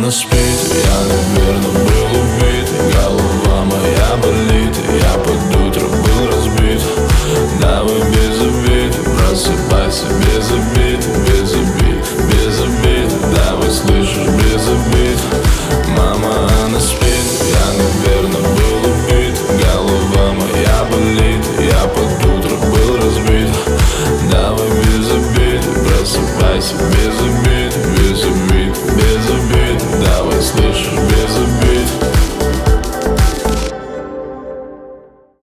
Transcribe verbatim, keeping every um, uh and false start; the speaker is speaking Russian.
она спит, я, наверное, был убит. Голова моя болит, я под утро был разбит. Давай без обид, просыпайся без обид, без обид, без обид. Давай, слышишь, без обид. Мама, она спит, я, наверное, был убит. Голова моя болит, я под утро был разбит. Давай без обид, просыпайся без обид.